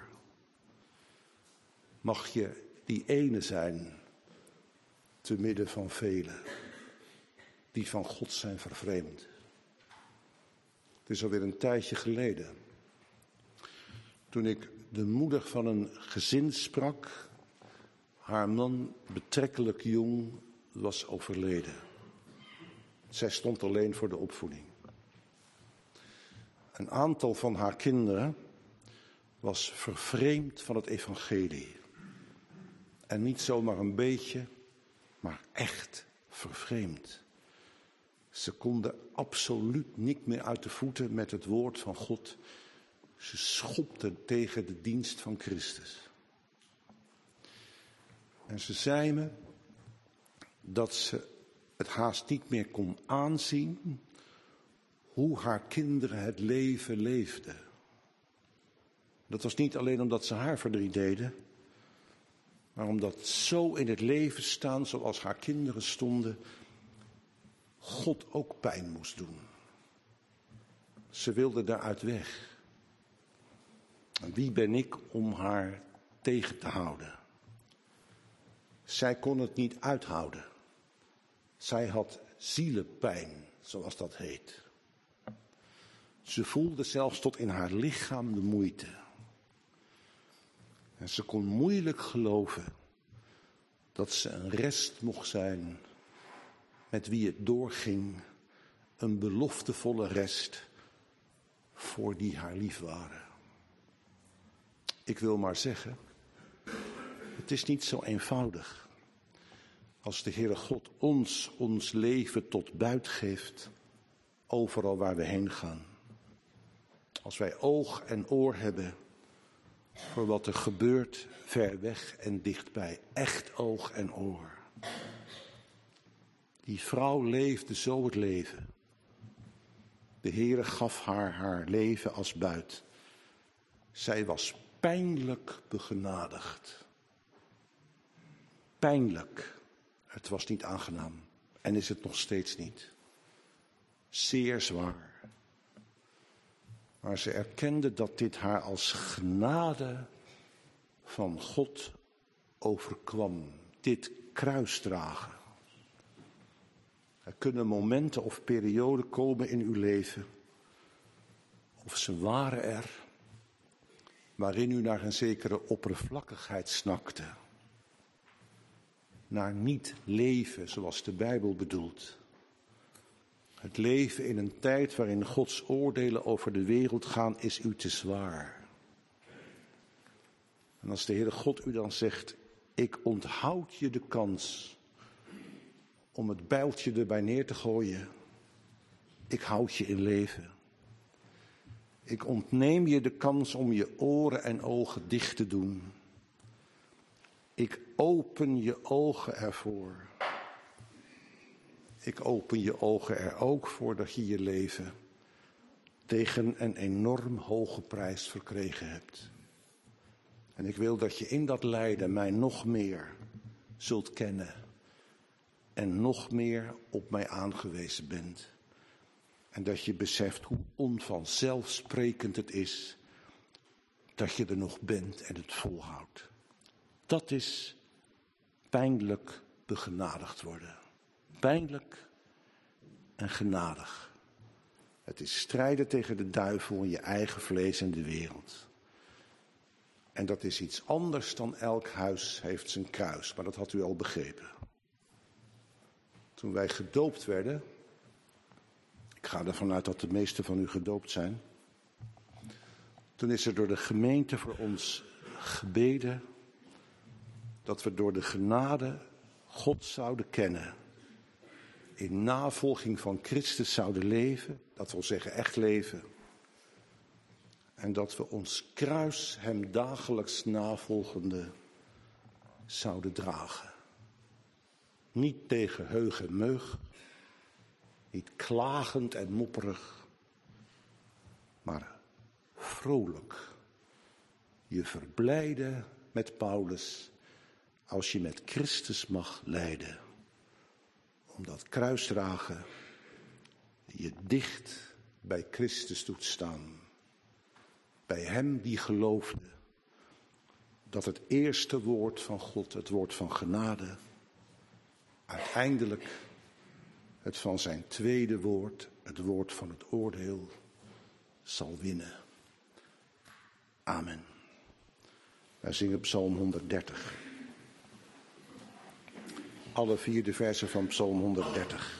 Mag je die ene zijn, te midden van velen, die van God zijn vervreemd. Het is alweer een tijdje geleden, toen ik de moeder van een gezin sprak. Haar man, betrekkelijk jong, was overleden. Zij stond alleen voor de opvoeding. Een aantal van haar kinderen was vervreemd van het evangelie. En niet zomaar een beetje, maar echt vervreemd. Ze konden absoluut niet meer uit de voeten met het woord van God. Ze schopten tegen de dienst van Christus. En ze zei me dat ze het haast niet meer kon aanzien hoe haar kinderen het leven leefden. Dat was niet alleen omdat ze haar verdriet deden, maar omdat zo in het leven staan zoals haar kinderen stonden, God ook pijn moest doen. Ze wilde daaruit weg. En wie ben ik om haar tegen te houden? Zij kon het niet uithouden. Zij had zielenpijn, zoals dat heet. Ze voelde zelfs tot in haar lichaam de moeite. En ze kon moeilijk geloven dat ze een rest mocht zijn met wie het doorging, een beloftevolle rest voor die haar lief waren. Ik wil maar zeggen, het is niet zo eenvoudig als de Heere God ons ons leven tot buit geeft, overal waar we heen gaan. Als wij oog en oor hebben voor wat er gebeurt, ver weg en dichtbij. Echt oog en oor. Die vrouw leefde zo het leven. De Heere gaf haar haar leven als buit. Zij was pijnlijk begenadigd. Pijnlijk. Het was niet aangenaam. En is het nog steeds niet. Zeer zwaar. Maar ze erkende dat dit haar als genade van God overkwam. Dit kruisdragen. Er kunnen momenten of perioden komen in uw leven, of ze waren er, waarin u naar een zekere oppervlakkigheid snakte. Naar niet leven zoals de Bijbel bedoelt. Het leven in een tijd waarin Gods oordelen over de wereld gaan, is u te zwaar. En als de Heere God u dan zegt, ik onthoud je de kans om het bijltje erbij neer te gooien. Ik houd je in leven. Ik ontneem je de kans om je oren en ogen dicht te doen. Ik open je ogen ervoor. Ik open je ogen er ook voor dat je je leven tegen een enorm hoge prijs verkregen hebt. En ik wil dat je in dat lijden mij nog meer zult kennen. En nog meer op mij aangewezen bent. En dat je beseft hoe onvanzelfsprekend het is dat je er nog bent en het volhoudt. Dat is pijnlijk begenadigd worden. Pijnlijk en genadig. Het is strijden tegen de duivel en je eigen vlees en de wereld. En dat is iets anders dan elk huis heeft zijn kruis, maar dat had u al begrepen. Toen wij gedoopt werden, ik ga ervan uit dat de meesten van u gedoopt zijn, Toen is er door de gemeente voor ons gebeden dat we door de genade God zouden kennen. In navolging van Christus zouden leven, dat wil zeggen echt leven. En dat we ons kruis hem dagelijks navolgende zouden dragen. Niet tegen heug en meug, niet klagend en mopperig, maar vrolijk. Je verblijden met Paulus als je met Christus mag lijden. Omdat kruisdragen je dicht bij Christus doet staan. Bij hem die geloofde dat het eerste woord van God, het woord van genade, uiteindelijk het van zijn tweede woord, het woord van het oordeel, zal winnen. Amen. Wij zingen Psalm honderddertig. Alle vier de versen van Psalm honderddertig.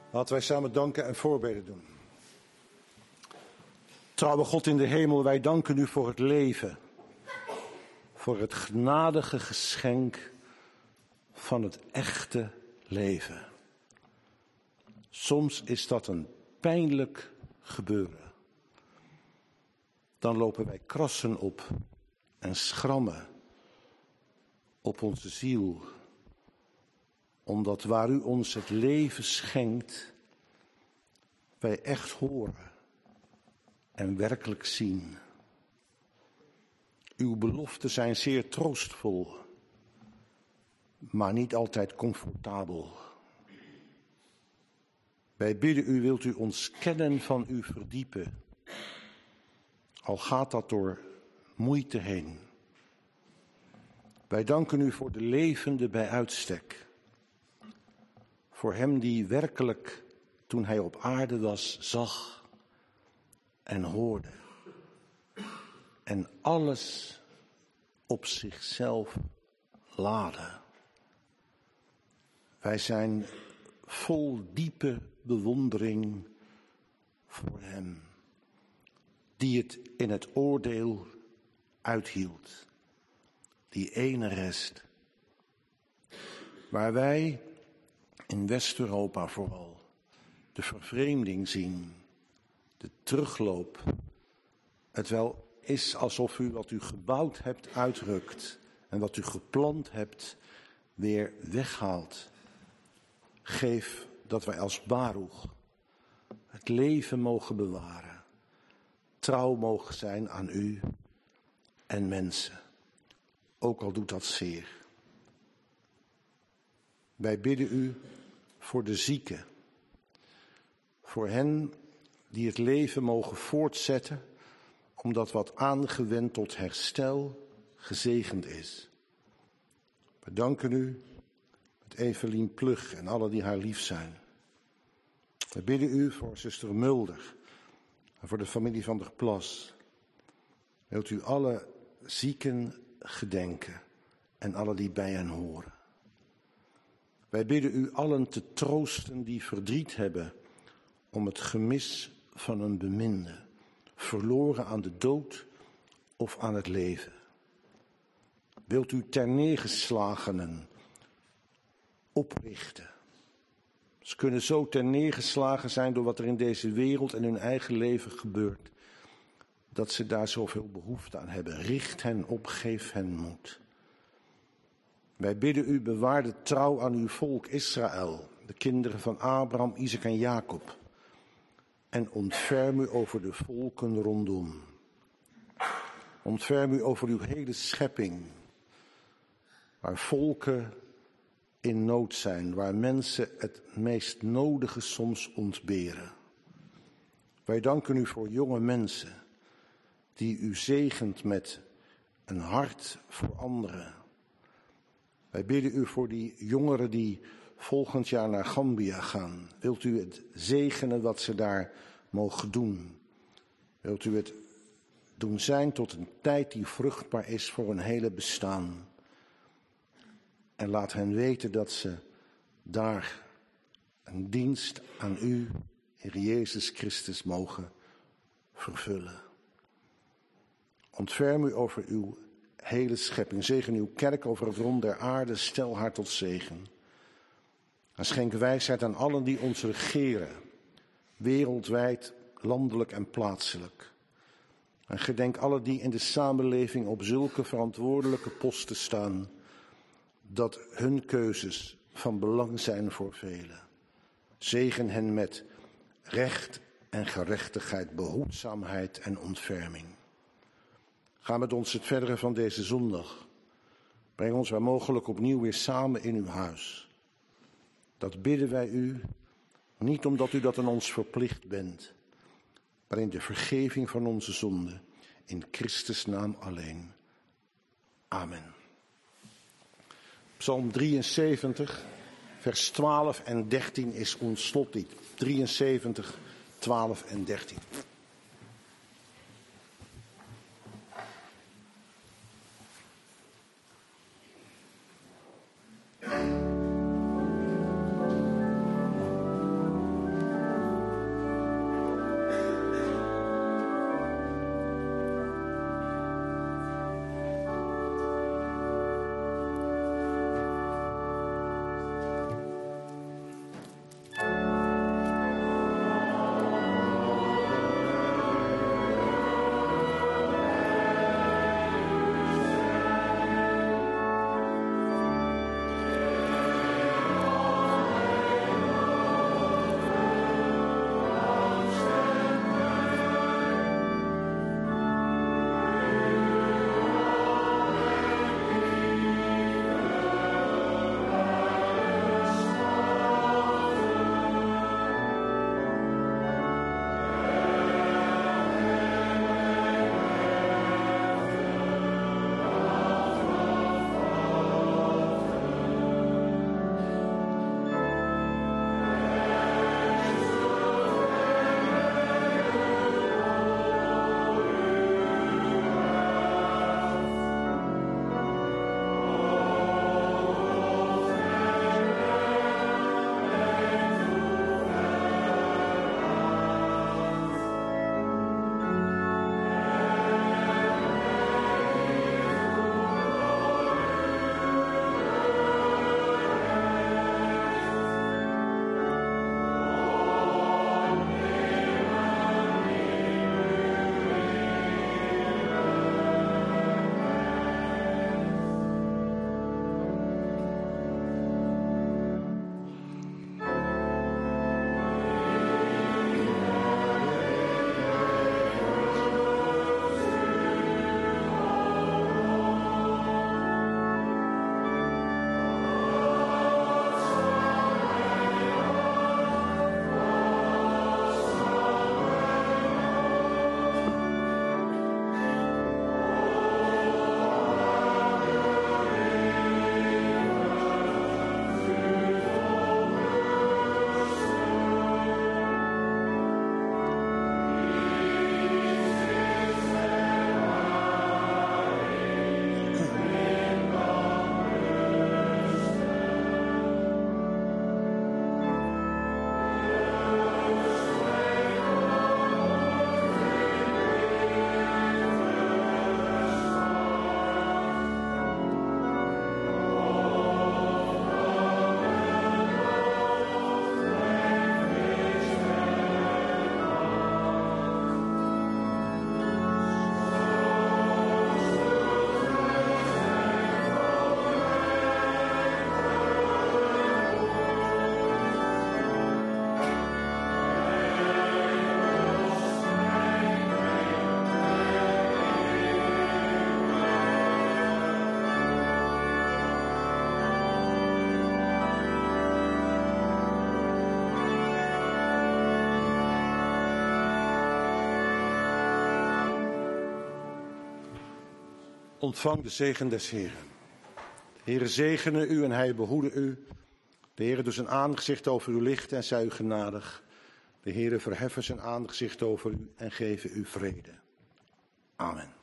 Laten wij samen danken en voorbeden doen. Trouwe God in de hemel, wij danken u voor het leven. Voor het genadige geschenk van het echte leven. Soms is dat een pijnlijk gebeuren. Dan lopen wij krassen op en schrammen op onze ziel. Omdat waar u ons het leven schenkt, wij echt horen en werkelijk zien. Uw beloften zijn zeer troostvol, maar niet altijd comfortabel. Wij bidden u, wilt u ons kennen van u verdiepen, al gaat dat door moeite heen. Wij danken u voor de levende bij uitstek. Voor hem die werkelijk, toen hij op aarde was, zag en hoorde. En alles op zichzelf laadde. Wij zijn vol diepe bewondering voor hem, die het in het oordeel uithield. Die ene rest, waar wij in West-Europa vooral de vervreemding zien, de terugloop. Het wel is alsof u wat u gebouwd hebt uitrukt en wat u geplant hebt weer weghaalt. Geef dat wij als Baruch het leven mogen bewaren, trouw mogen zijn aan u en mensen, ook al doet dat zeer. Wij bidden u voor de zieken, voor hen die het leven mogen voortzetten, omdat wat aangewend tot herstel gezegend is. We danken u met Evelien Plug en alle die haar lief zijn. We bidden u voor zuster Mulder en voor de familie van der Plas. Wilt u alle zieken gedenken en alle die bij hen horen. Wij bidden u allen te troosten die verdriet hebben om het gemis van een beminde, verloren aan de dood of aan het leven. Wilt u terneergeslagenen oprichten. Ze kunnen zo terneergeslagen zijn door wat er in deze wereld en hun eigen leven gebeurt, dat ze daar zoveel behoefte aan hebben. Richt hen op, geef hen moed. Wij bidden u, bewaar de trouw aan uw volk Israël, de kinderen van Abraham, Isaac en Jacob. En ontferm u over de volken rondom. Ontferm u over uw hele schepping, waar volken in nood zijn, waar mensen het meest nodige soms ontberen. Wij danken u voor jonge mensen, die u zegent met een hart voor anderen. Wij bidden u voor die jongeren die volgend jaar naar Gambia gaan. Wilt u het zegenen wat ze daar mogen doen? Wilt u het doen zijn tot een tijd die vruchtbaar is voor een hele bestaan? En laat hen weten dat ze daar een dienst aan u, Heer Jezus Christus, mogen vervullen. Ontferm u over uw hele schepping. Zegen uw kerk over het rond der aarde. Stel haar tot zegen. En schenk wijsheid aan allen die ons regeren. Wereldwijd, landelijk en plaatselijk. En gedenk allen die in de samenleving op zulke verantwoordelijke posten staan, dat hun keuzes van belang zijn voor velen. Zegen hen met recht en gerechtigheid, behoedzaamheid en ontferming. Ga met ons het verdere van deze zondag. Breng ons waar mogelijk opnieuw weer samen in uw huis. Dat bidden wij u, niet omdat u dat aan ons verplicht bent, maar in de vergeving van onze zonden, in Christus naam alleen. Amen. Psalm drieënzeventig, vers twaalf en dertien is ons slotlied. drieënzeventig, twaalf en dertien. Ontvang de zegen des Heeren. De Heere zegene u en hij behoede u. De Heere doet zijn aangezicht over u lichten en zij u genadig. De Heere verheffen zijn aangezicht over u en geven u vrede. Amen.